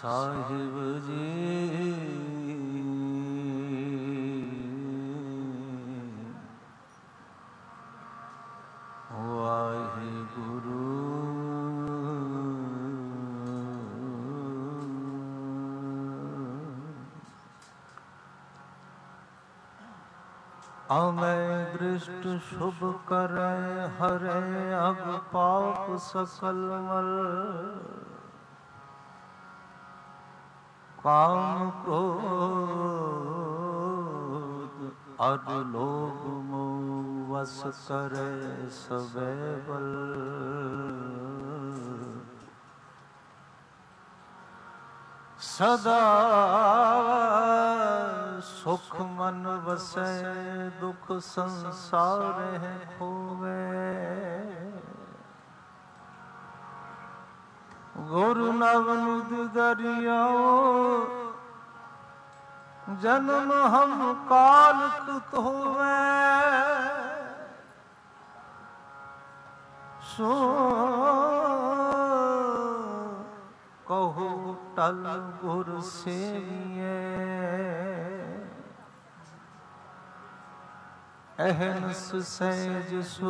ਸਾਹਿਬ ਜੀ ਵਾਹਿਗੁਰੂ ਅਮੈ ਦ੍ਰਿਸ਼ਟ ਸ਼ੁਭ ਕਰੈ ਹਰੈ ਅਗ ਪਾਪ ਸਕਲ ਮਲ ਕਾਮ ਕ੍ਰੋਧ ਅਰ ਲੋਭ ਮੋਹ ਵਸ ਕਰੈ ਸਭੈ ਬਲ ਸਦਾ ਸੁਖ ਮਨ ਵਸੈ ਦੁਖ ਸੰਸਾਰ ਹੈ ਖੋਵੈ ਗੁਰੂ ਨਵਨਿਧ ਦਰਿਆਓ ਜਨਮ ਹਮ ਕਾਲ ਕੁਤ ਹੋਵੈ ਸੋ ਕਹੋ ਟਲ ਗੁਰ ਸੇਵੀਐ ਅਹਨਸ ਸਹਿਜ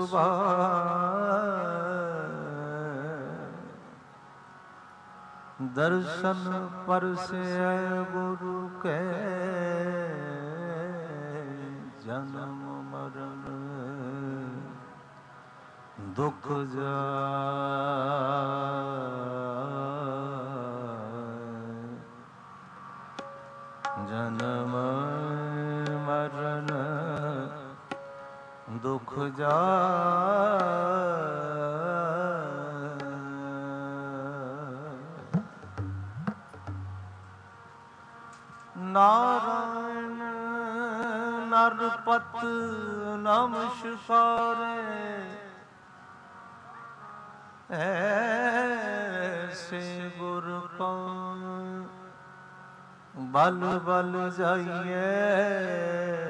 ਸੁਭਾਅ ਦਰਸ਼ਨ ਪਰਸੈ ਗੁਰੂ ਕੈ ਜਨਮ ਮਰਨ ਦੁਖ ਜਾਇ ਜਨਮ ਮਰਨ ਦੁਖ ਜਾਇ ਨਾਰਾਇਣ ਨਰਪਤ ਨਮਸਕਾਰੇ ਐਸੇ ਗੁਰ ਕਾ ਬਲ ਬਲ ਜਾਈਏ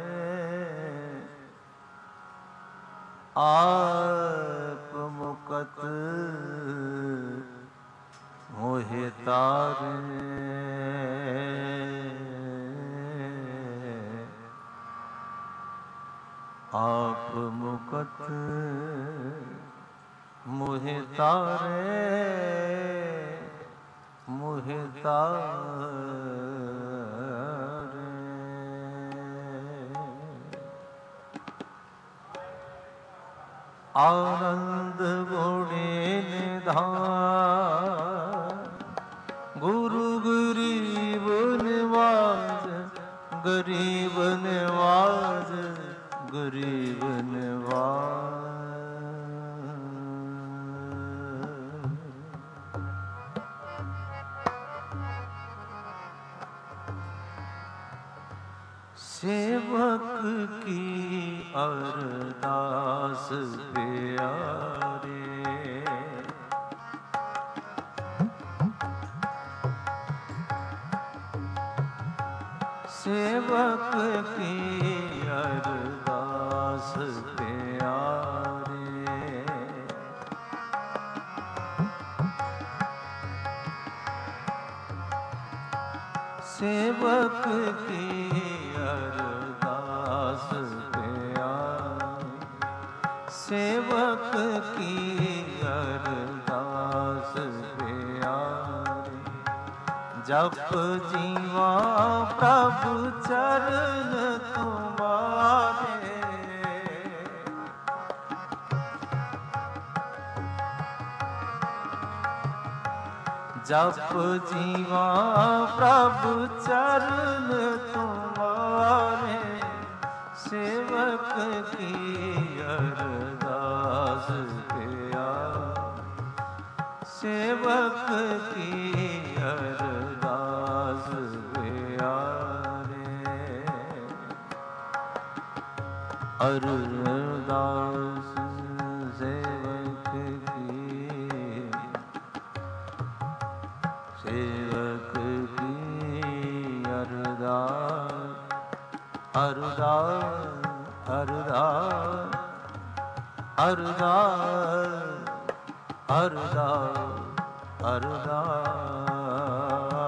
ਆਪ ਮੁਕਤ ਮੋਹਿ ਤਾਰੇ ਆਪ ਮੁਕਤ ਮੋਹਿ ਤਾਰੇ ਮੋਹਿ ਤਾਰੇ ਆਨੰਦ ਬੋੜੇ ਨਿਧਾਨ ਗੁਰੂ ਗਰੀਬ ਨਿਵਾਜ ਗਰੀਬ ਨਿਵਾਜ ਗਰੀਬ ਨਿਵਾਜ ਸੇਵਕ ਕੀ ਅਰਦਾਸ ਪਿਆਰੇ ਸੇਵਕ ਕੀ ਅਰਦਾਸ ਪਿਆਰੇ ਸੇਵਕ ਕੀ ਅਰਦਾਸ ਪਿਆਰੇ ਸੇਵਕ ਕੀ ਅਰਦਾਸ ਪਿਆਰੇ ਜਪ ਜੀਵਾ ਪ੍ਰਭ ਚਰਨ ਤੁਮਾਰੇ ਜਪ ਜੀਵਾ ਪ੍ਰਭ ਚਰਨ ਤੁਮਾਰੇ ਸੇਵਕ ਕੀ ਅਰਦਾਸ ਪਿਆਰੇ ਸੇਵਕ ਕੀ ਅਰਦਾਸ ਪਿਆਰੇ ਅਰਦਾਸ ਸੇਵਕ ਕੀ ਸੇਵਕ ਕੀ ਅਰਦਾਸ ਅਰਦਾਸ ਅਰਦਾਸ ਅਰਦਾਸ ਅਰਦਾਸ ਅਰਦਾਸ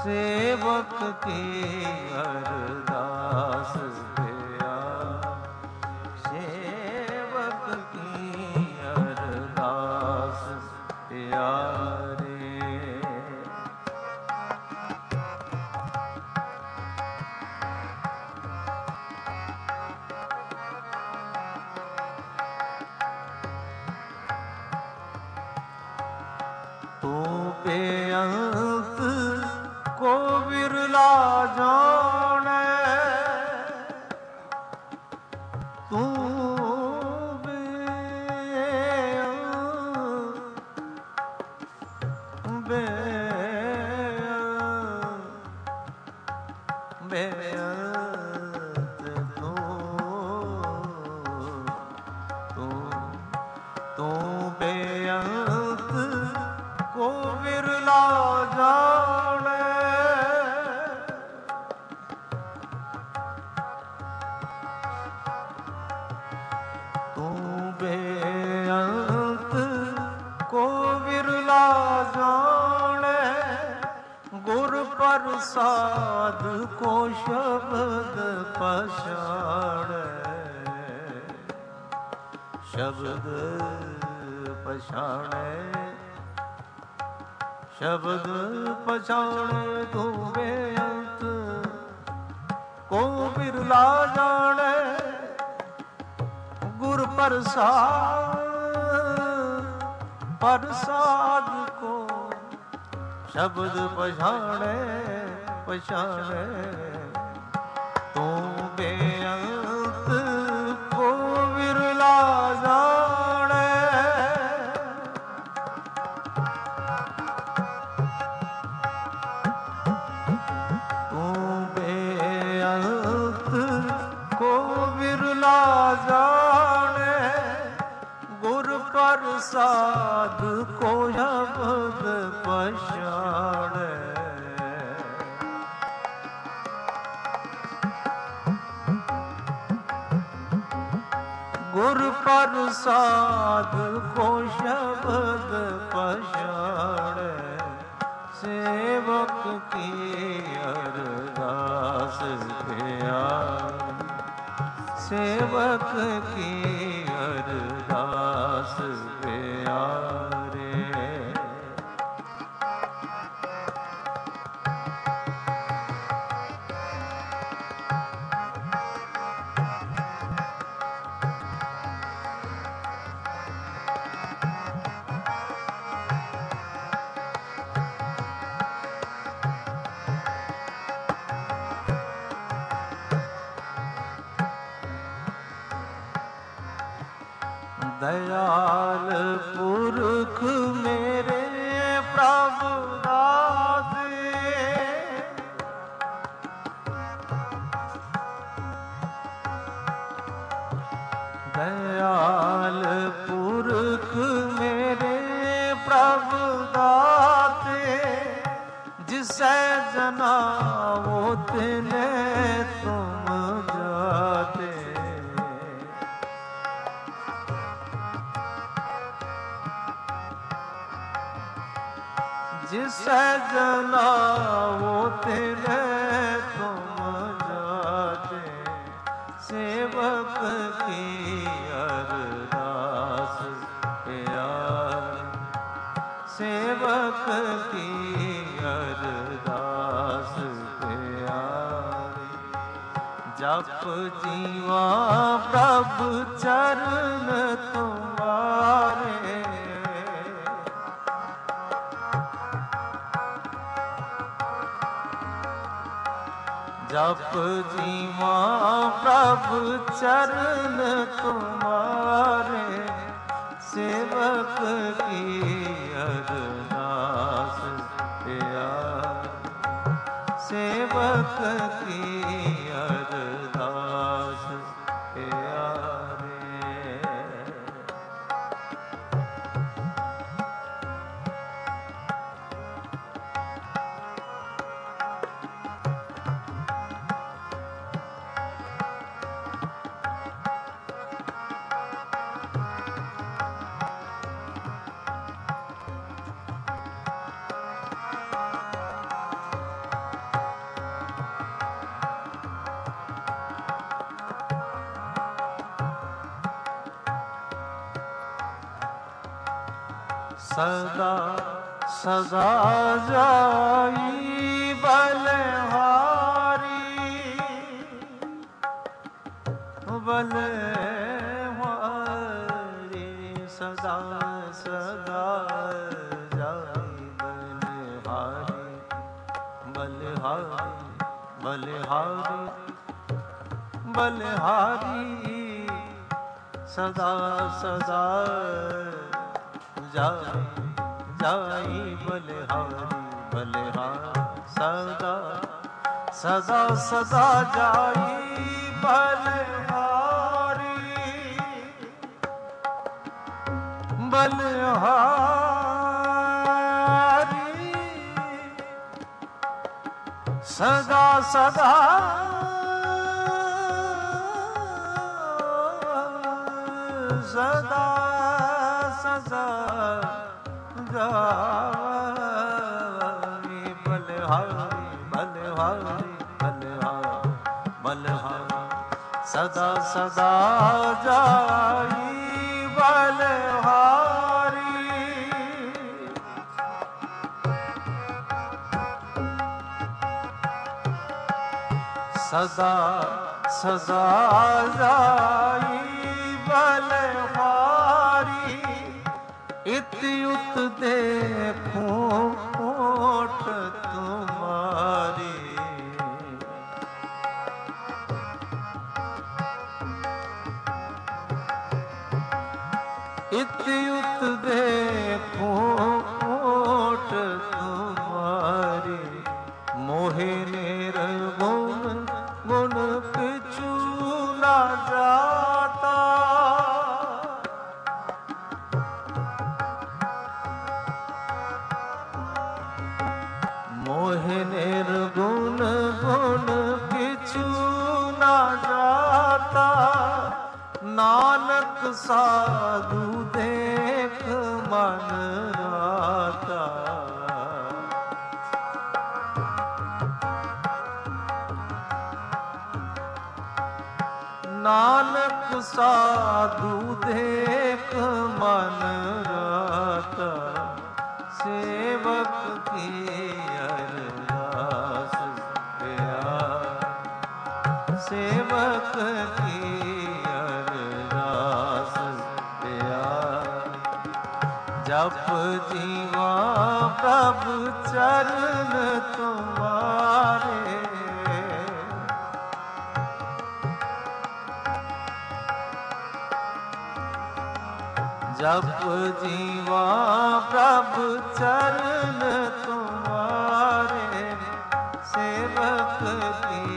सेवक की अरदास प्यारे, सेवक की अरदास प्यारे। तू बेअंत को विरला जाने, तू बेअंत तू बेअंत को विरला जाने, तू बेअंत को विरला जाने, गुर प्रसाद को शब्द पछाड़े, शब्द पछाड़े, शब्द पछाड़े। तू बेअंत को बिरला जाने, गुर प्रसाद को शब्द पछाड़े, पछाड़े। तू बेअंत को बिरला जाने, तू बेअंत को बिरला जाने, गुर प्रसाद को शब्द पछाड़े। गुर प्रसाद को शब्द पछाड़े, सेवक की अरदास प्यारे, सेवक की अरदास प्यारे। दयाल पुरख मेरे प्रभु दाते, दयाल पुरख मेरे प्रभु दाते, जिसे जना वो तिने तुम जाते, जिसे जना वो तेरे तुम जाते, सेवक की अरदास प्यारे, सेवक की अरदास प्यारे। जप जीवा प्रभु चरण तुम्हारे, जप जीवा प्रभु चरण तुम्हारे, सेवक की अरदास प्यारे, सेवक की अरदास प्यारे। सदा सदा जाई बलहारी बलहारी सदा सदा जाई बलहारी बलहारी बलहारी बलहारी सदा सदा जाई जाई बलहारी बलहारी सदा सदा सदा जाई बलहारी बलहारी सदा सदा सदा सदा जाई बलहारी बलहारी बलहारी बलहारी सदा सदा जाई बलहारी सदा सदा जाई बलहारी इति उत देखूं ओट तुम्हारी इति उत देखूं ओट तुम्हारी मोहे निर्गुण गुण पिछु न जाता मोहे निर्गुण गुण किछु न जाता नानक साधु देख मन राता नानक साधु देख मन राता सेवक की अरदास प्यार सेवक की अरदास प्यार जप जीवा प्रभु चरण तुम्हारे जप जीवा प्रभु चरण तुम्हारे सेवक की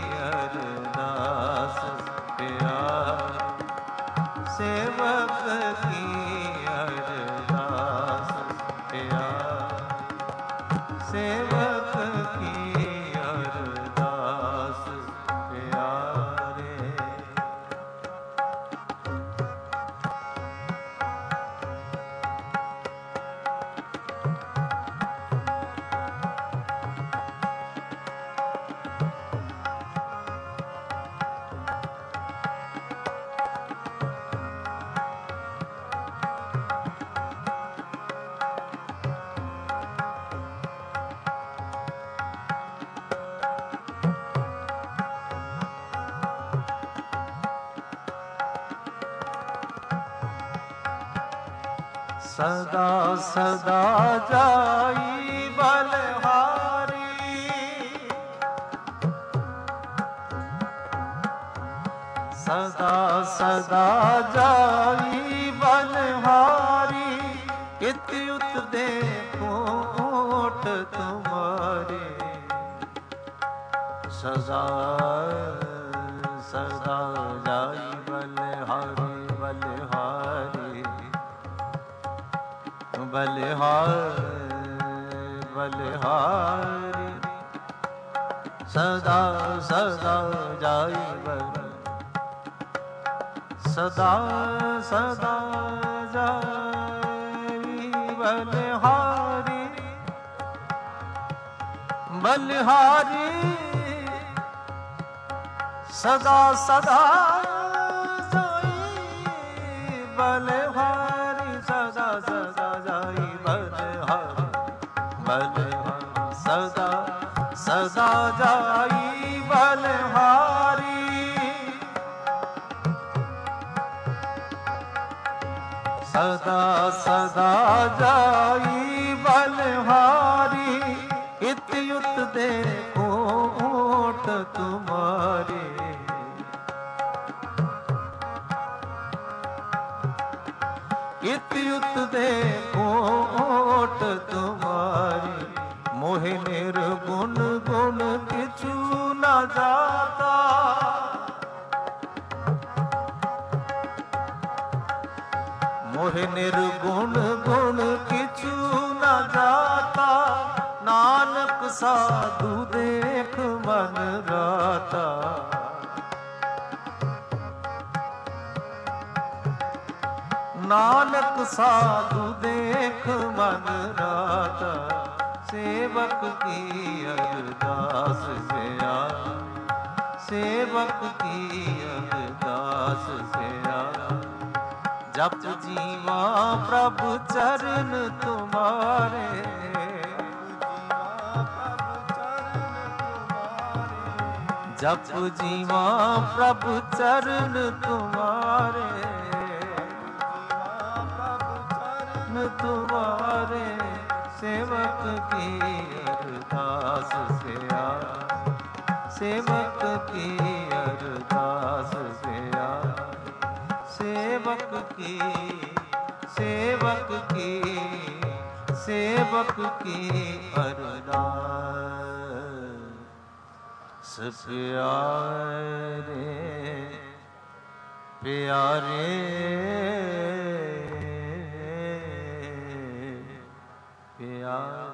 अरदास प्यार सेवक की अरदास प्यार सेवक की अरदास प्यारे सदा सदा जाई बलहारी सदा सदा जाई बलहारी इति उत देखो ओट तुम्हारे सदा सदा जाई बलहारी बलहारी बलहारी बलहारी सदा सदा जाई सदा सदा जाई बलहारी बलहारी सदा सदा जाई बलहारी सदा सदा जाई सदा सदा जाई बलहारी, इत युत देखो ओट तुम्हारे। इत युत देखो ओट तुम्हारी, मोहि निर्गुण गुण किछु न जाता। मोहि निर्गुण गुण किछु न जाता, नानक साधु देख मन राता। नानक साधु देख मन राता, सेवक की अरदास से आ, सेवक की अरदास से आ। जप जीवा प्रभु चरण तुम्हारे, जप जीवा प्रभु चरण तुम्हारे, तुम्हारे सेवक की अरदास से आ, सेवक की अरदास से आ। सेवक की, सेवक की, सेवक की अरदास प्यारे, प्यारे प्यारे।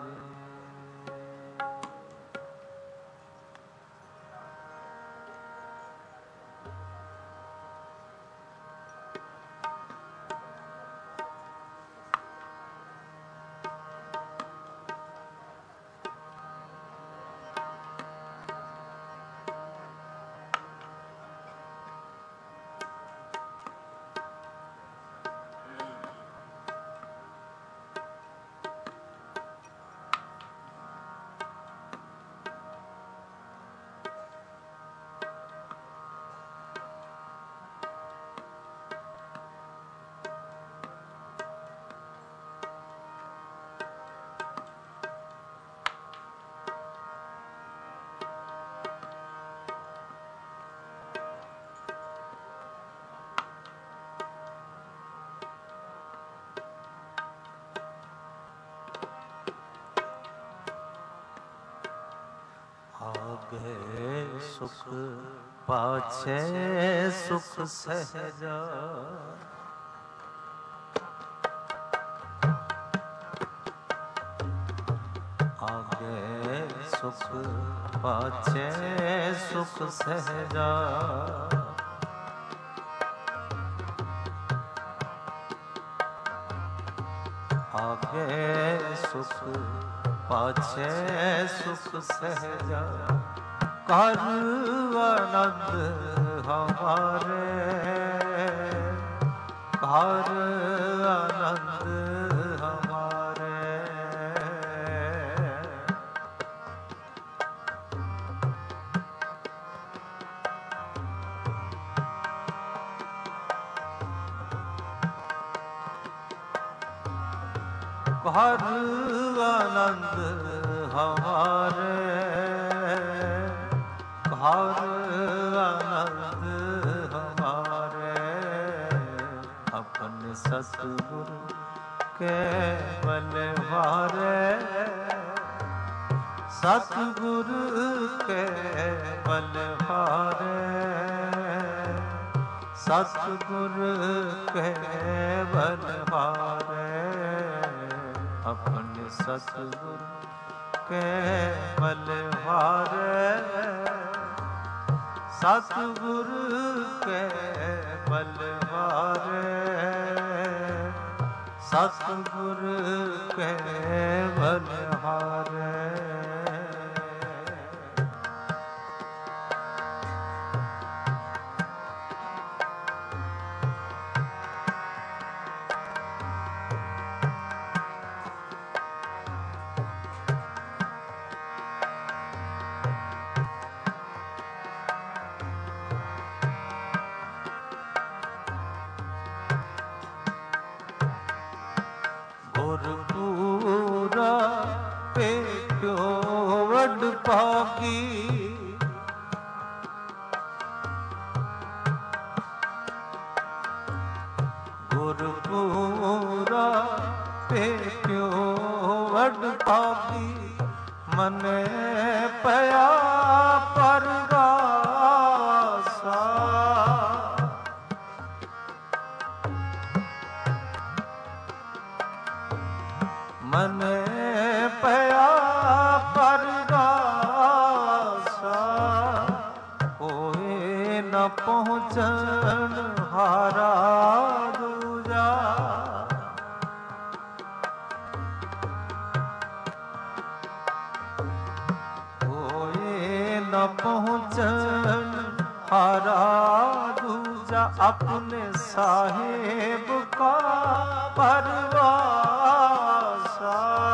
आगे सुख पाछे सुख सहजा, आगे सुख पाछे सुख सहजा। आगे सुख पाछे सुख सहजा, कर आनंद हमारे, कर आनंद हमारे। कर आनंद हमारे, कर आनंद हमारे। अपन सतगुरु के बलहारे, सतगुरु के बलहारे, सतगुरु के बलहारे। अपने सतगुरु के बलहारे, सतगुरु के बलहारे, सतगुरु के बलहारे। ਭੋਗੀ ਗੁਰਪੂਰਾ ਭੇਟਿਓ ਵਡ ਭਾਗੀ ਮਨੇ ਪਿਆ ਪਰਗਾਸਾ ਮਨੇ ਪਿਆ ਪਰਗਾਸਾ ਹੋਏ ਨ ਪਹੁੰਚਣ ਹਾਰਾ ਦੂਜਾ ਹੋਏ ਨ ਪਹੁੰਚਣ ਹਾਰਾ ਦੂਜਾ ਆਪਣੇ ਸਾਹਿਬ ਕਾ ਪਰਵਾਸਾ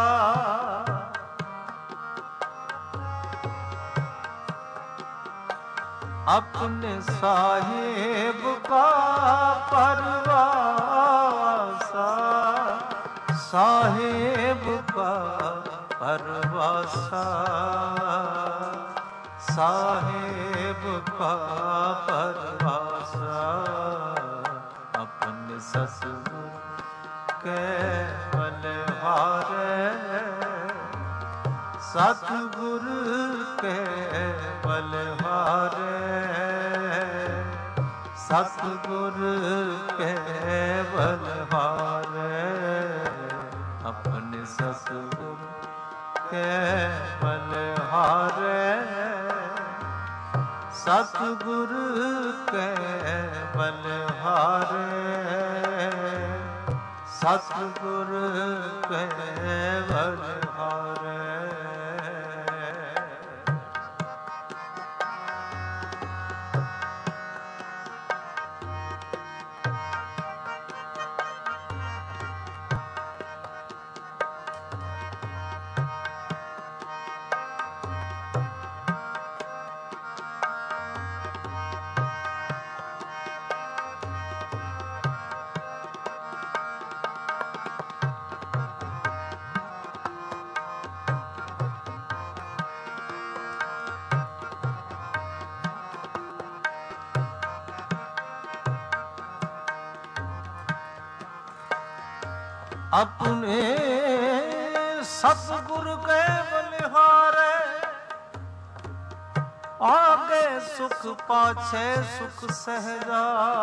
अपने साहेब का परवासा साहेब का परवासा साहेब का परवासा अपने ससुर के बलहारे सतगुर के बलहारे सतगुर के बलहारे अपने सतगुर के बलहारे सतगुर के बलहारे सतगुर के बलहारे अपने सतगुर के बलिहारे आगे सुख पाछे सुख सहजा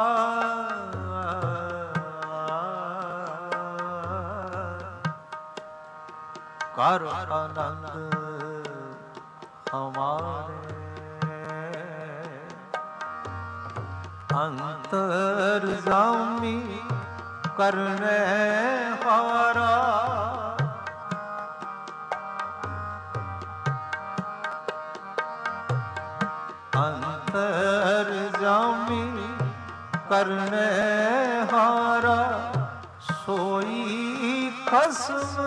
कर आनंद हमारे अंतर जामी करने हारा अंतर जामी करने हारा सोई खस्म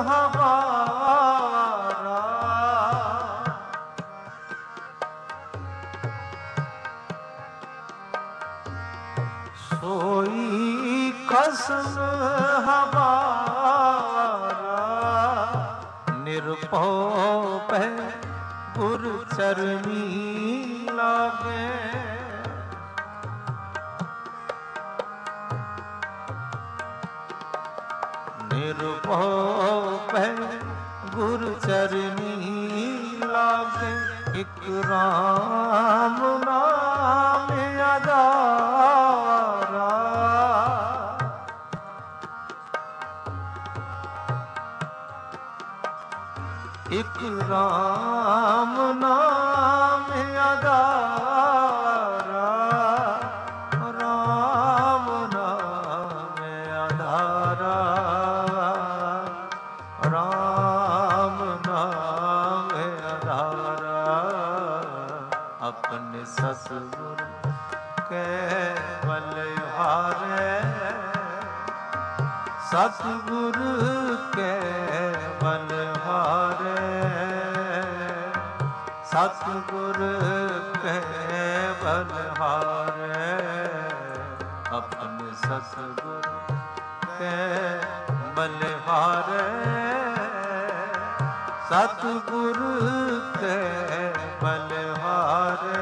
हमारा सोई खस्म हमारा निरभव पे गुर चरनी लागे निरभव पे गुर चरनी लागे इक राम नाम आधारा इक राम नाम आधारा राम नाम आधारा राम नाम आधारा अपने ससुर के बलिहारे सतगुर के बलिहारे सतगुर के बलिहारे अपने सतगुर के बलिहारे ਸਤਿਗੁਰ ਕੈ ਬਲਿਹਾਰੈ,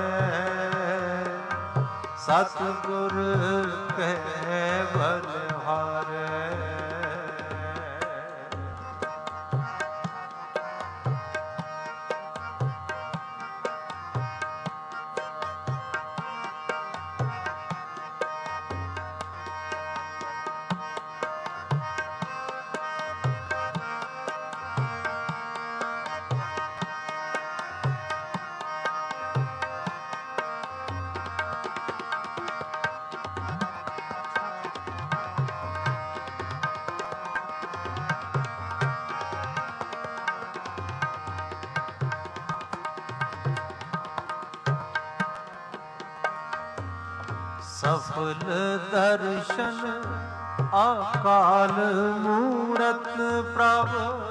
ਸਤਿਗੁਰ ਕੈ ਬਲਿਹਾਰੈ। ਸਫਲ ਦਰਸ਼ਨ ਅਕਾਲ ਮੂਰਤ ਪ੍ਰਭ,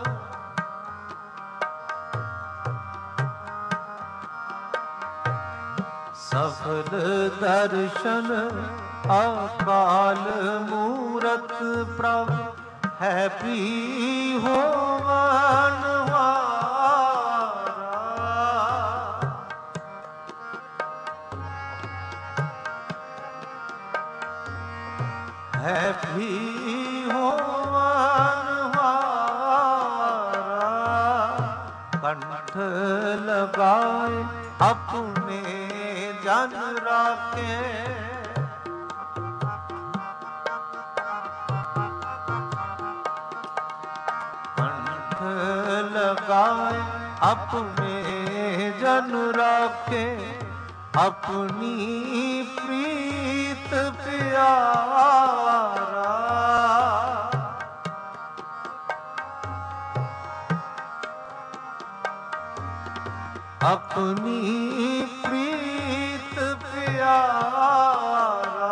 ਸਫਲ ਦਰਸ਼ਨ ਅਕਾਲ ਮੂਰਤ ਪ੍ਰਭ, ਹੈ ਵੀ ਹੋਵਨ ਹੈ ਵੀ ਹੋਵਨ ਹਾਰਾ। ਕੰਠ ਲਗਾਏ ਆਪਣੇ ਜਨ ਰਾਖੇ, ਕੰਠ ਲਗਾਏ ਆਪਣੇ ਜਨ ਰਾਖੇ, ਆਪਣੀ ਪ੍ਰੀਤ ਪਿਆਰਾ। ਆਪਣੀ ਪ੍ਰੀਤ ਪਿਆਰਾ,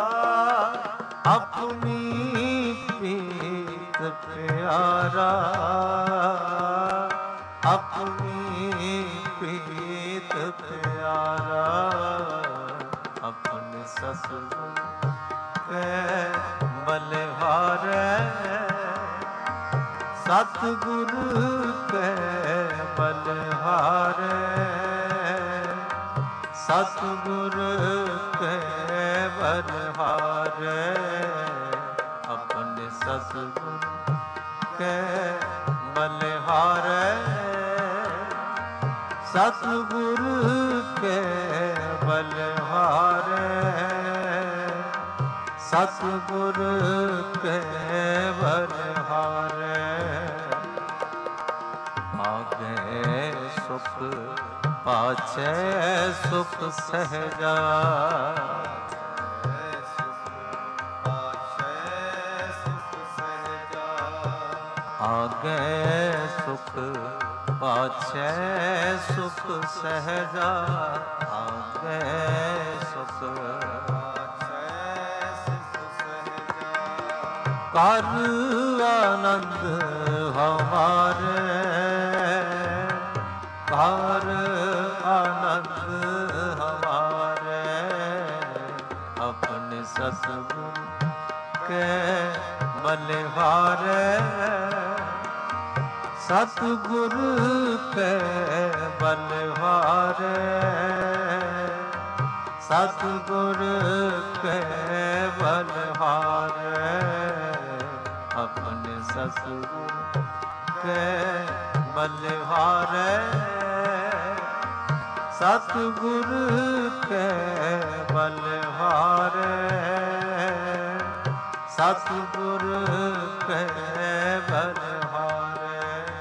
ਆਪਣੀ ਪ੍ਰੀਤ ਪਿਆਰਾ, ਆਪਣੀ ਪ੍ਰੀਤ ਪਿਆਰਾ। ਆਪਣੇ ਸਤਿਗੁਰ ਕੈ ਬਲਿਹਾਰੈ, ਸਤਿਗੁਰ ਕੈ ਬਲਿਹਾਰੈ, ਸਤਿਗੁਰ ਕੈ ਬਲਿਹਾਰੈ। ਆਪਣੇ ਸਤਿਗੁਰ ਕੈ ਬਲਿਹਾਰੈ, ਸਤਿਗੁਰ ਕੈ ਬਲਿਹਾਰੈ, ਸਤਿਗੁਰ ਕੈ ਬਲਿਹਾਰੈ। ਆਗੇ ਸੁਖ ਪਾਛੈ ਸੁਖ ਸਹਿਜਾ, ਆਗੇ ਸੁਖ ਪਾਛੈ ਸੁਖ ਸਹਿਜਾ, ਆਗੇ ਸੁਖ ਪਾਛੈ ਸੁਖ ਸਹਿਜਾ। ਕਰ ਆਨੰਦ ਹਮਾਰੇ, ਕਰ ਆਨੰਦ ਹਮਾਰੇ। ਆਪਣੇ ਸਤਿਗੁਰ ਕੈ ਬਲਿਹਾਰੈ, ਸਤਿਗੁਰ ਕੈ ਬਲਿਹਾਰੈ, ਸਤਿਗੁਰ ਕੈ ਬਲਿਹਾਰੈ। ਆਪਣੇ ਸਤਿਗੁਰ ਕੈ ਬਲਿਹਾਰੈ, ਸਤਿਗੁਰ ਕੈ ਬਲਿਹਾਰੈ, ਸਤਿਗੁਰ ਕੈ ਬਲਿਹਾਰੈ।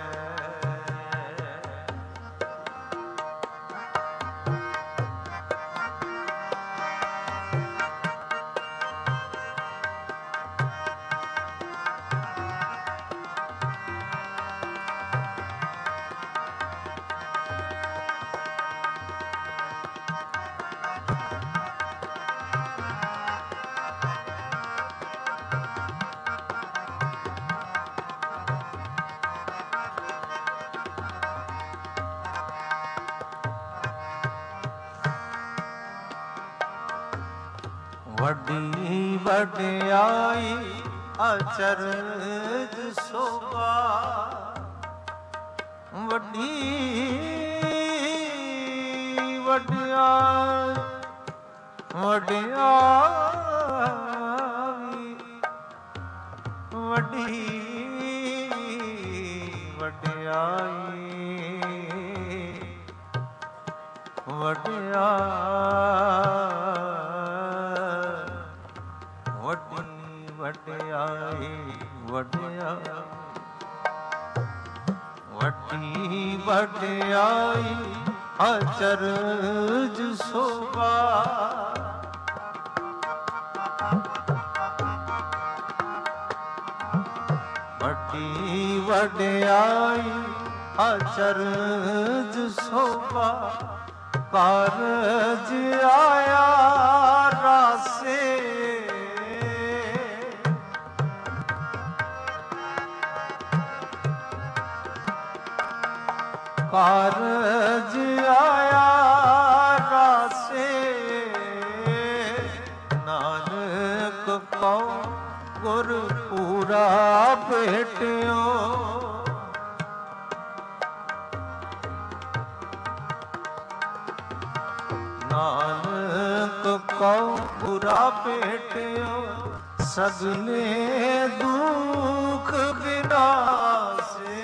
ਵੱਡੀ ਵਡਿਆਈ ਅਚਰਜ ਸੋਭਾ, ਵੱਡੀ ਵਡਿਆਈ ਵਡਿਆਈ ਵੱਡੀ ਵਡਿਆਈ ਵੱਡੀ ਵਡਿਆਈ ਵੱਡੀ ਵਡਿਆਈ ਅਚਰਜ ਸੋਭਾ ਵੱਡੀ ਵਡਿਆਈ ਅਚਰਜ ਸੋਭਾ ਕਾਰਜ ਆਇਆ ਰਾਸੇ ਕਾਰਜ ਆਇਆ ਰਾਸੇ ਨਾਨਕ ਕਉ ਗੁਰ ਪੂਰਾ ਭੇਟਿਓ ਨਾਨਕ ਕਉ ਪੂਰਾ ਭੇਟਿਓ ਸਗਲੇ ਦੁਖ ਬਿਨਾਸੇ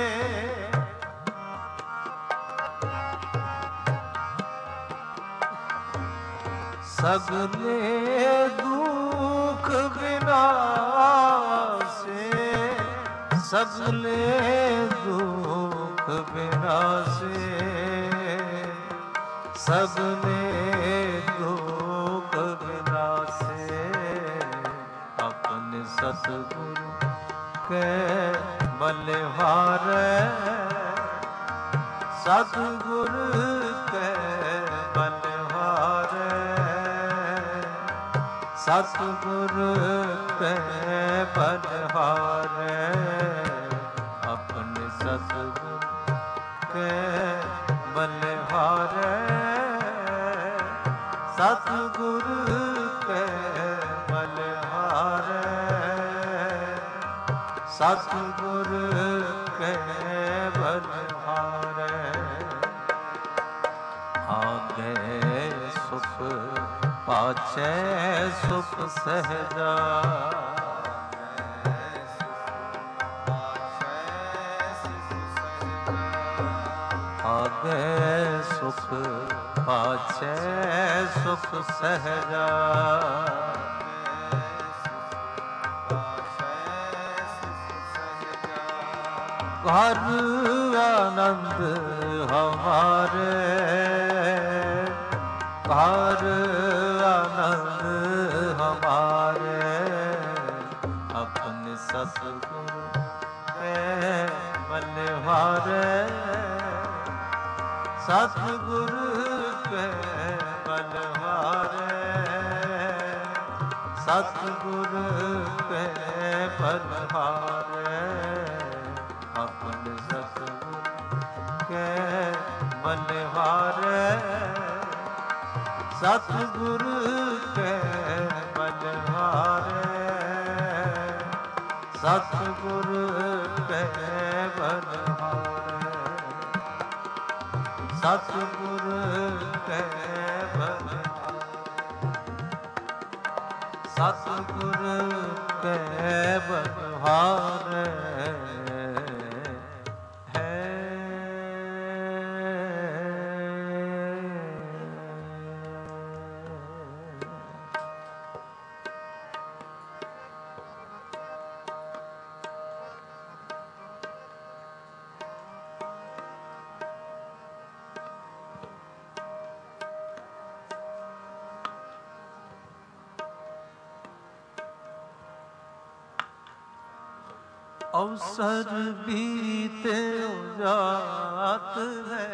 ਸਗਲੇ ਦੁਖ ਬਿਨਾਸੇ ਸਗਲੇ ਦੁਖ ਬਿਨਾਸੇ ਸਗਲੇ ਦੁਖ ਬਿਨਾਸੇ ਆਪਣੇ ਸਤਿਗੁਰੂ ਕੈ ਬਲਿਹਾਰੈ ਸਤਿਗੁਰ ਕੈ ਬਲਿਹਾਰੈ ਸਤਿਗੁਰ ਕੈ ਬਲਿਹਾਰੈ ਆਪਣੇ ਸਤਿਗੁਰ ਕੈ ਬਲਿਹਾਰੈ ਸਤਿਗੁਰ ਕੈ ਬਲਿਹਾਰੈ ਸਤਿਗੁਰ ਕੈ ਬਲਿਹਾਰੈ ਆਗੇ ਸੁਖ ਪਾਛੈ ਸੁਖ ਸਹਿਜਾ ਆਗੇ ਸੁਖ ਪਾਛੈ ਸੁਖ ਸਹਿਜਾ ਘਰ ਆਨੰਦ ਹਮਾਰੇ ਘਰ ਆਨੰਦ ਹਮਾਰੇ ਆਪਣੇ ਸਤਿਗੁਰੂ ਕੈ ਬਲਿਹਾਰੈ ਸਤਿਗੁਰੂ ਕੈ ਬਲਿਹਾਰੈ ਸਤਿਗੁਰੂ ਕੈ ਬਲਿਹਾਰੈ ਆਪਣੇ ਸਤਿਗੁਰੂ ਕੈ ਬਲਿਹਾਰੈ ਸਤਿਗੁਰੂ ਕੈ ਬਲਿਹਾਰੈ ਸਤਿਗੁਰੂ ਕੈ ਬਲਿਹਾਰੈ ਸਤਿਗੁਰੂ ਕੈ ਬਲਿਹਾਰੈ ਸਤਿਗੁਰੂ ਕੈ ਬਲਿਹਾਰੈ अवसर बीते जात है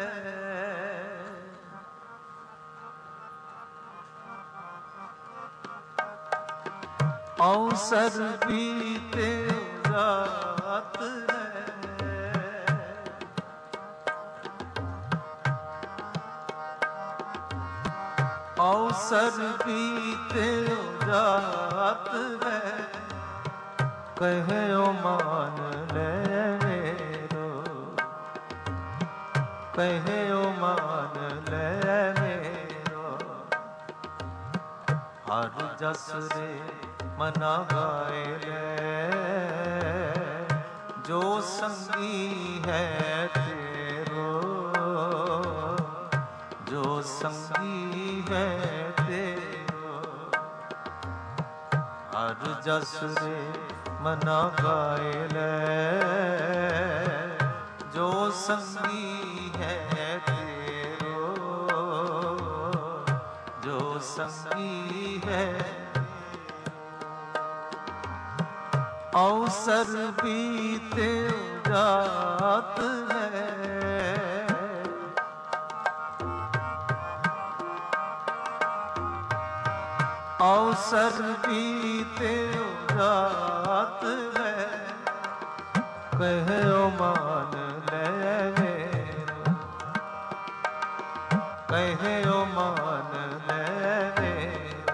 अवसर बीते जात है अवसर बीते जात है कहो मान ले मेरो ਕਹਿਓ ਮਾਨ ਲੈ ਮੇਰਾ। ਹਰ ਜਸ ਰੇ ਮਨਾ ਗਾਏ ਲੈ, ਜੋ ਸੰਗੀ ਹੈ ਤੇਰੋ, ਜੋ ਸੰਗੀ ਹੈ ਤੇਰੋ। ਹਰ ਜਸ ਰੇ ਮਨਾ ਗਾਏ ਲੈ, ਜੋ ਸੰਗੀ ਹੈ ਤੇਰੋ, ਜੋ ਸੰਗੀ ਹੈ। ਅਵਸਰ ਬੀਤੇ ਜਾਤ ਹੈ, ਅਵਸਰ ਬੀਤੇ ਜਾਤ ਹੈ। ਕਹਿਓ ਮਾਨ ਲੈ ਮੇਰਾ, ਕਹਿਓ ਮਾਨ ਲੈ ਮੇਰਾ।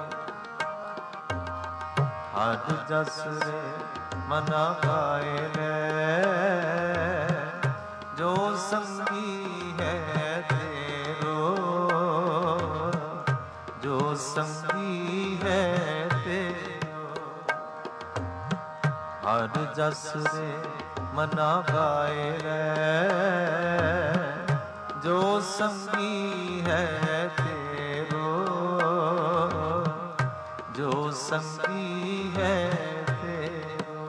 ਹਰ ਜਸ ਰੇ ਮਨਾ ਗਾਏ ਲੈ, ਜੋ ਸੰਗੀ ਹੈ ਤੇਰੋ, ਜੋ ਸੰਗੀ ਹੈ ਤੇਰੋ। ਹਰ ਜਸ ਰੇ ਮਨਾ ਗਾਏ ਲੈ, ਜੋ ਸੰਗੀ ਹੈ ਤੇਰੋ, ਜੋ ਸੰਗੀ ਹੈ ਤੇਰੋ।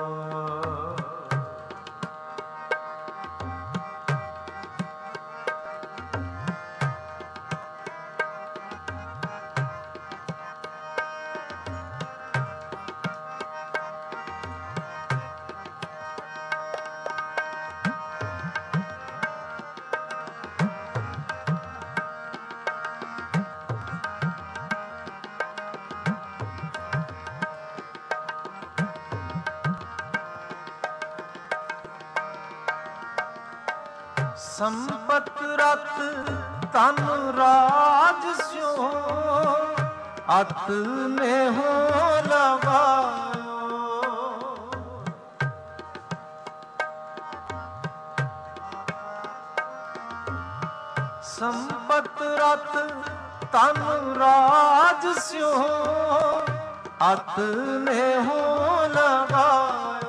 ਸੰਪਤ ਰਤ ਤਨ ਰਾਜ ਸਿਓ, ਅਤ ਨੇ ਹੋ ਲਵਾਇਓ। ਸੰਪਤ ਰਤ ਤਨ ਰਾਜ ਸਿਓ, ਅਤ ਨੇ ਹੋ ਲਵਾਇਓ।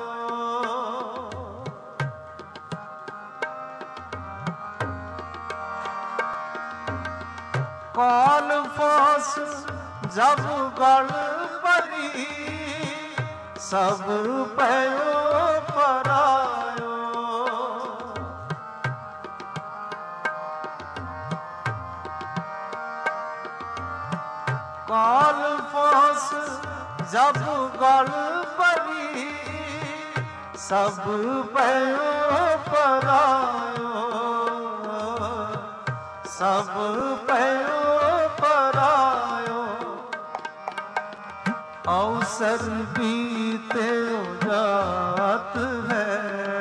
ਕਾਲ ਫਾਸ ਜਬ ਗਲ ਭਰੀ, ਸਭ ਪਇਓ ਪਰਾਇਓ। ਕਾਲ ਫਾਸ ਜਬ ਗਲ ਭਰੀ, ਸਭ ਪਇਓ ਪਰਾਇਓ। ਸਭ ਪਇਓ ਪਰਾਇਓ। ਅਵਸਰ ਬੀਤੇ ਜਾਤ ਹੈ,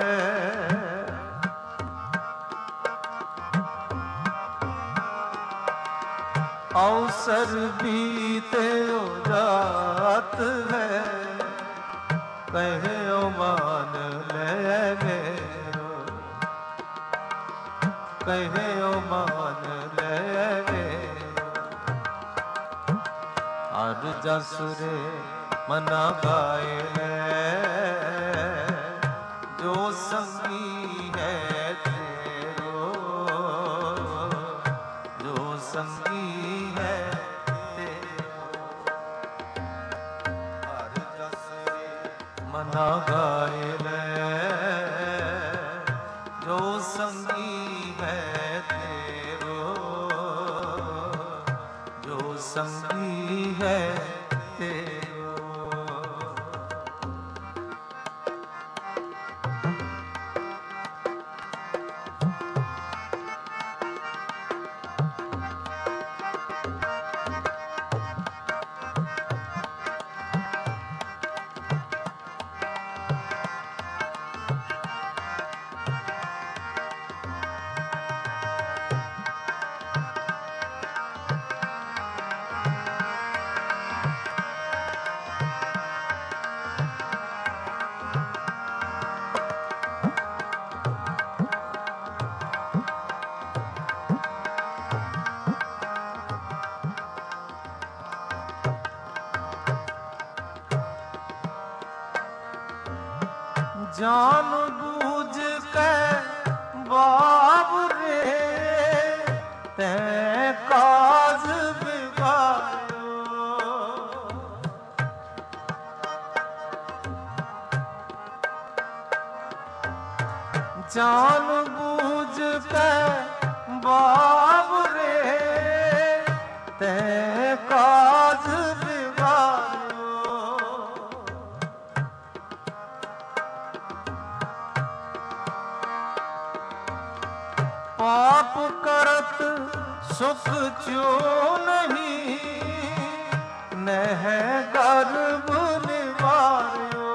ਅਵਸਰ ਬੀਤੇ ਜਾਤ ਹੈ। ਕਹਿਓ ਮਾਨ ਲੈ ਮੇਰਾ, ਕਹਿਓ ਮਾਨ ਲੈ ਮੇਰਾ। ਹਰ ਜਸ ਰੇ ਮਨਾ ਗਾਏ ਲੈ, ਜੋ ਸੰਗੀ ਹੈ ਤੇਰੋ, ਜੋ ਸੰਗੀ ਹੈ ਤੇਰੋ। ਹਰ ਜਸ ਰੇ ਮਨਾ ਗਾਏ ਲੈ, ਜੋ ਸੰਗੀ ਹੈ ਤੇਰੋ, ਜੋ ਸੰਗੀ ਹੈ ਤੇਰੋ। जान बूझ के बाबरे तैं काज बिगाड़ो। जान बूझ के बाबरे तैं काज बिगाड़ो। पाप करत सुख जो नहीं, नह गर्भ निवार्यो।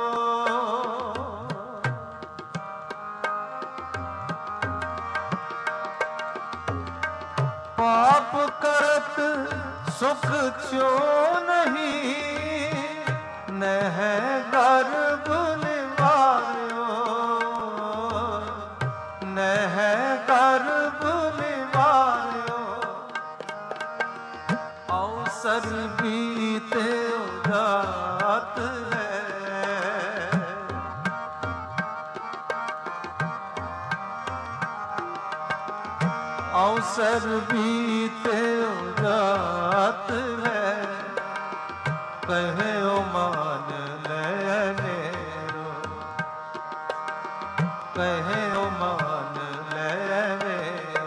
पाप करत सुख जो नहीं, नह गर्भ निवार्यो। नह गर्भ निवार्यो। अवसर बीते जात है, अवसर बीते जात है। कहे ओ मान लेनेरो, कहे ओ मान लेवे।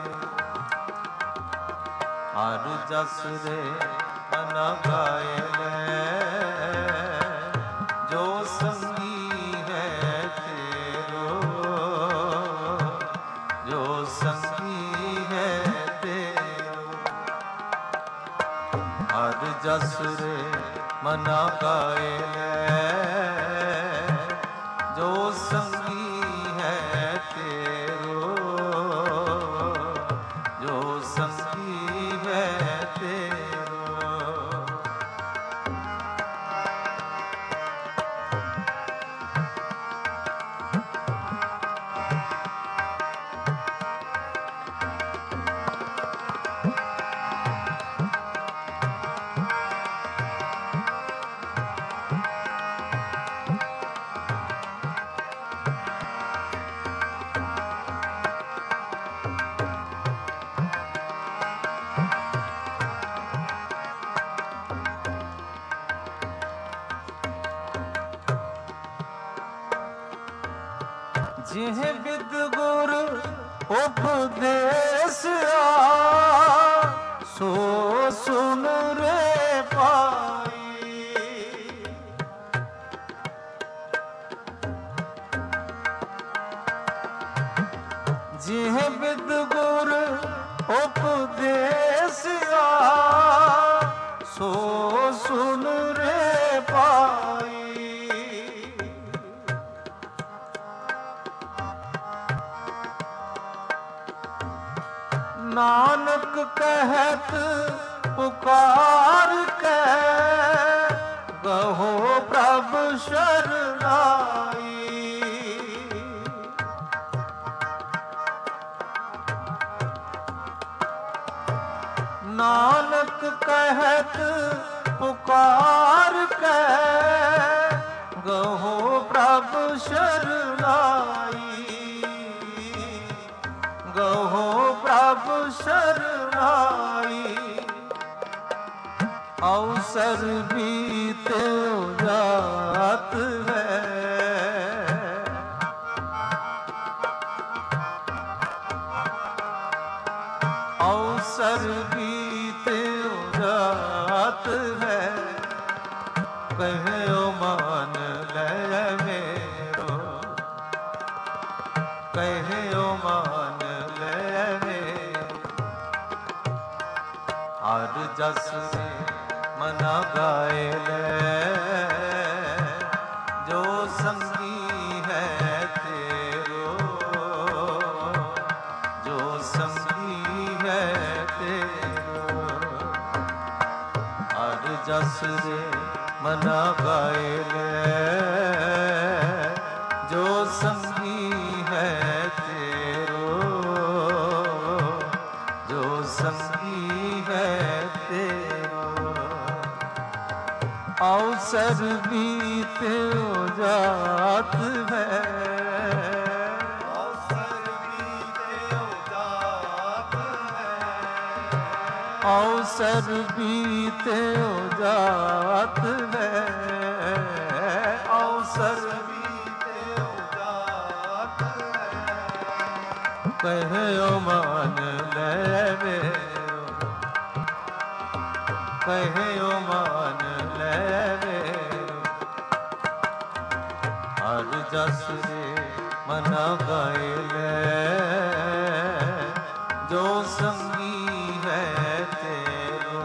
हर जस रे मन गाए ले, जो संगी है तेरो, जो संगी है तेरो। हर जस रे मन गाए ले, जो संगी है तेरो, जो संगी है तेरो। जिह विद गुर उपदेश सो सुन रे पाई। जिह विद गुर उपदेश सो सुन रे पाई। नानक कहत पुकार के, गहो प्रभ शरणाई। नानक कहत पुकार के, गहो प्रभ शरणाई। गहो प्रभ शरणाई। अवसर बीते जात है, अवसर बीते जात है। कहो मान ले मेरो, कहो मान ले मेरो। हर जस से मना गाए ले, जो संगी है तेरो, जो संगी है तेरो। हर जस रे मना गाए ले, जो संगी है तेरो, जो संगी है तेरो। आओ अवसर बीते जात है, अवसर बीते जात है, अवसर बीते जात है, अवसर बीते जात है। कहो मान ले कहो मान ले हर जस रे मना गाए ले जो संगी है तेरो,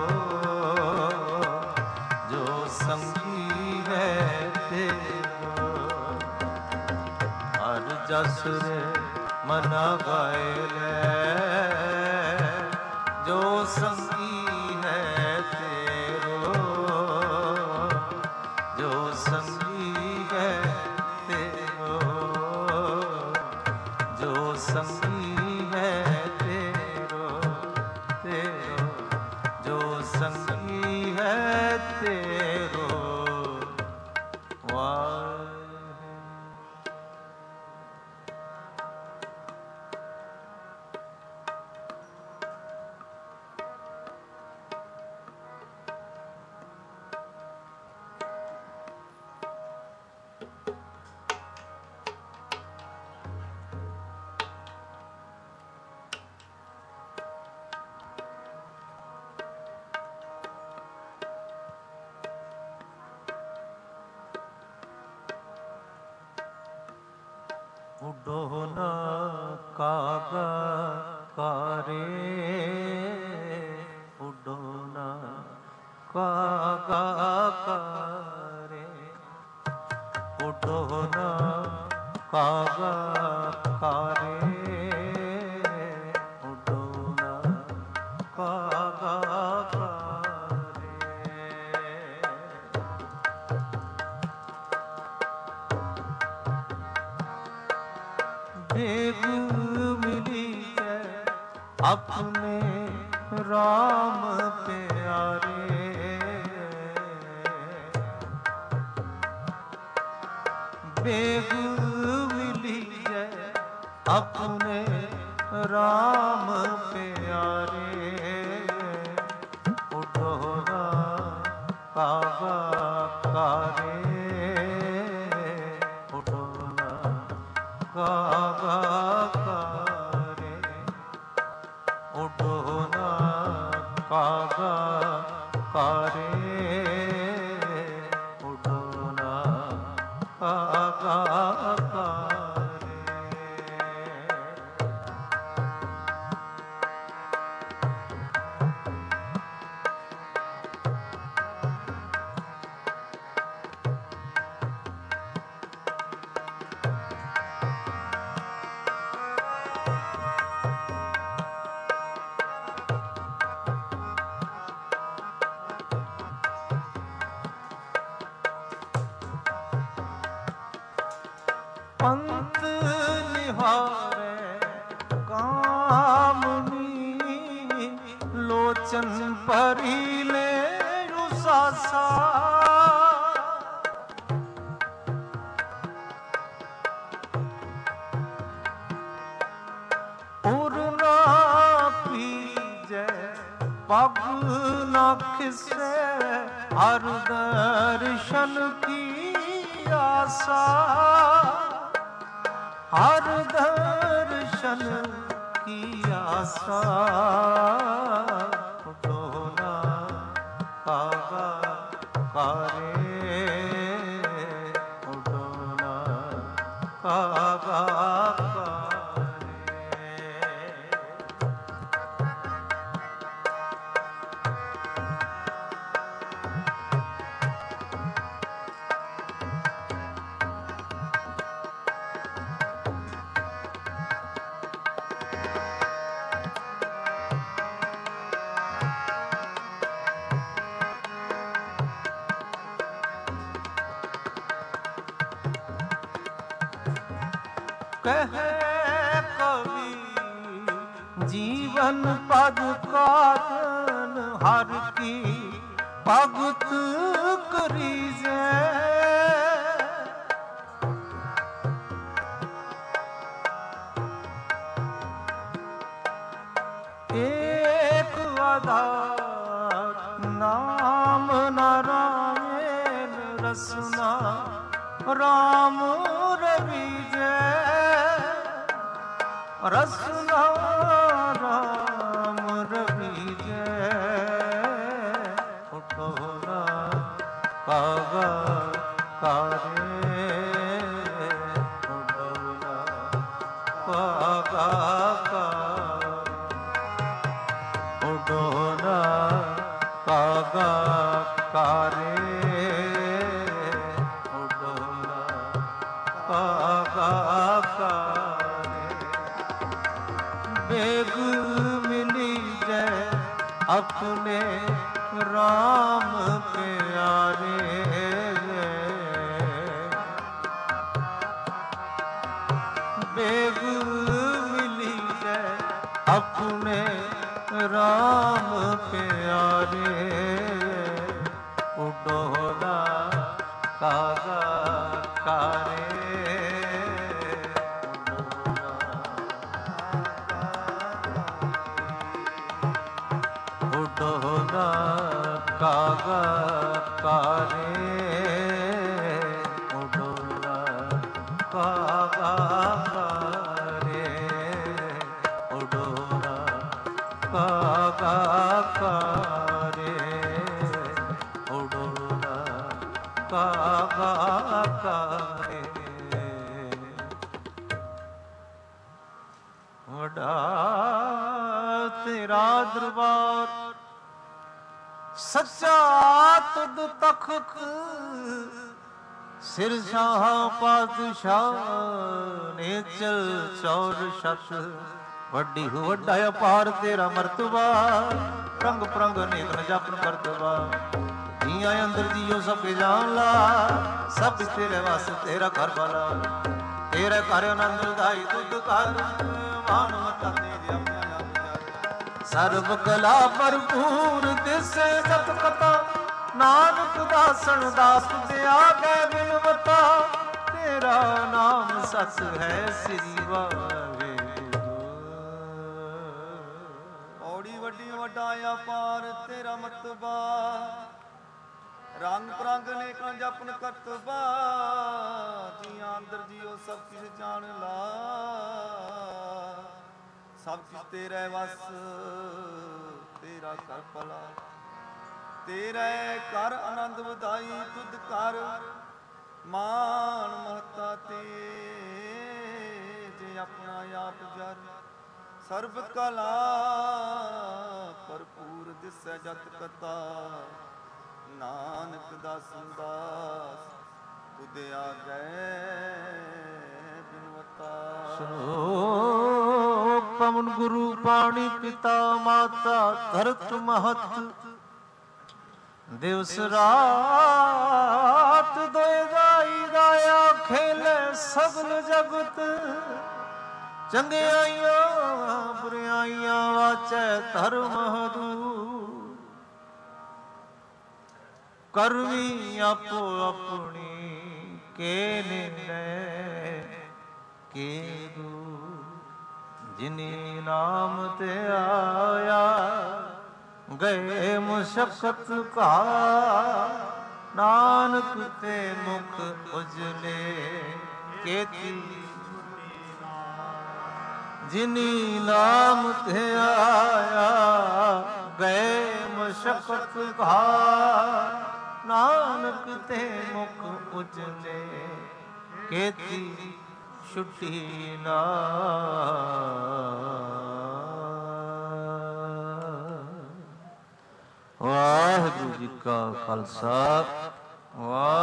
जो संगी है तेरो हर जस रे मना गाए ले जो संगी है तेरो, जो संगी है तेरो, जो संगी है तेरो, तेरो जो संगी है तेरो। वाहे उडो न कागा कारे, उडो न कागा कारे, उडो न कागा कारे, उडो न कागा कारे। बेग मिली है अपने राम प्यारे, बेग मिली है अपने राम प्यारे, उठो ना कागा कारे, उठो ना कागा कारे, उठो ना कागा कारे, उठो ना कागा कारे। पंत निहारे कामनी, लोचन भरी ले रुसासा, उर ना पीजे पग न खिसे, हर दर्शन की आशा, हर दर्शन की आशा, उठो ना कागा कारे, उठो ना कागा कारे। कहे कवि जीवन पद कान हर की भगत ਰੀਜੈ। ਏਕ ਆਧਾਰ ਨਾਮ ਨਾਰਾਇਣ ਰਸਨਾ ਰਾਮ ਰਵੀਜੈ। ਰਸਨਾ ਰਾਮ ਰਵੀਜੈ। ਉਠੋ ਨਾ ਕਾਗਾ ਕਾਰੇ। ਉਠੋ ਨਾ ਕਾਗਾ ਕਾਰੇ। ਉਡੋਨਾ ਕਾਗਾ ਕਾਰੇ। ਉਡੋਨਾ ਕਾਗਾ ਕਾਰੇ। ਬੇਗ ਮਿਲੀ ਜੈ ਆਪਣੇ ਰਾਮ ਪਿਆਰੇ। ਬੇਗ ਮਿਲੀ ਜੈ ਆਪਣੇ ਰਾਮ ਪਿਆਰੇ। ਉਡੋਲਾ ਕਾਗਾ ਕਾਰੇ। ਉਡੋਲਾ ਕਾਗਾ ਕਾਰੇ। ਉਡੋਲਾ ਕਾਗਾ ਕਾਰੇ। ਉਡੋਲਾ ਕਾਗਾ ਕਾਰੇ। ਉਡੋਲਾ ਕਾਗਾ ਕਾਰੇ। ਵੱਡਾ ਤੇਰਾ ਦਰਬਾਰ ਸੱਚਾ ਤੁਧ ਤਖਤ। ਸਿਰਸ਼ਾਹ ਪਾਤਸ਼ਾਹ ਨੇਚਲ ਚੌਰ ਛਤ। ਵੱਡੀ ਹੋ ਵੱਡਾ ਅਪਾਰ ਤੇਰਾ ਮਰਤਬਾ। ਪ੍ਰੰਗ ਪ੍ਰੰਗ ਨੇਕ ਨ ਜਪਨ ਕਰਤਬਾ। ਜੀਆਂ ਅੰਦਰ ਜੀਓ ਸਭ ਜਾਣ ਲਾ। ਸਭ ਤੇਰੇ ਵਸ ਤੇਰਾ ਘਰ ਵਾਲਾ। ਤੇਰੇ ਘਰ ਆਨੰਦ ਦਾਈ ਤੁਧ ਘਰ। ਮਾਨ ਮਤਾ ਤੇਰੇ ਆਪਣਾ ਆਪ ਜਾਏ। ਸਰਬ ਕਲਾ ਭਰਪੂਰ ਦਿਸੇ ਜਤ ਕਤਾ। ਨਾਨਕ ਦਾਸਣ ਦਾਸ ਤੇ ਆਗੇ ਬਿਨਵਤਾ। ਤੇਰਾ ਨਾਮ ਸਚ ਹੈ ਸ੍ਰੀ ਵਾਹਿਗੁਰੂ। ਔੜੀ ਵੱਡੀ ਵੱਡਾ ਅਪਾਰ ਤੇਰਾ ਮਰਤਬਾ। ਰੰਗ ਪ੍ਰੰਗ ਨੇਕ ਨ ਜਪਨ ਕਰਤਬਾ। ਜੀਆਂ ਅੰਦਰ ਜੀਓ ਸਭ ਕਿਛ ਜਾਣ ਲਾ। ਸਭ ਕਿਛ ਤੇਰੇ ਵਸ ਤੇਰਾ ਕਰ ਭਲਾ। ਤੇਰੇ ਕਰ ਆਨੰਦ ਵਧਾਈ ਤੁਧ ਕਰ। ਮਾਨ ਮਹਤਾ ਤੇ ਜੇ ਆਪਣਾ ਆਪ ਜਰ। ਸਰਬ ਕਲਾ ਭਰਪੂਰ ਦਿਸੈ ਜਤ ਕਤਾ। ਨਾਨਕ ਦਾਸਨ ਦਾਸ ਤੁਧ ਆਗੈ ਬਿਨਵਤਾ। ਸ਼ਲੋਕ ਪਵਨ ਗੁਰੂ ਪਾਣੀ ਪਿਤਾ ਮਾਤਾ ਧਰਤ ਮਹਤ। ਦਿਵਸ ਰਾਤ ਦੋਇ ਦਾਈ ਦਾਇਆ ਖੇਲੇ ਸਗਲ ਜਗਤ। ਚੰਗਿਆਈਆਂ ਬੁਰਿਆਈਆਂ ਵਾਚੈ ਧਰਮ ਹਦੂਰ। ਕਰਵੀ ਆਪੋ ਆਪਣੀ ਕੇ ਨਿਰਣੈ ਕੇ ਦੂਰ। ਜਿਨੀ ਨਾਮ ਤੇ ਆਇਆ ਗਏ ਮੁਸ਼ਕਤ ਘਾ। ਨਾਨਕ ਤੇ ਮੁਖ ਉਜਲੇ ਕੇਤੀ। ਜਿਨੀ ਨਾਮ ਤੇ ਆਇਆ ਗਏ ਮੁਸ਼ਕਤ ਘਾ। ਨਾਨਕ ਤੇ ਮੁਖ ਉਜਲੇ ਕੇਤੀ ਛੁੱਟੀ ਨਾ। ਵਾਹਿਗੁਰੂ ਜੀ ਕਾ ਖਾਲਸਾ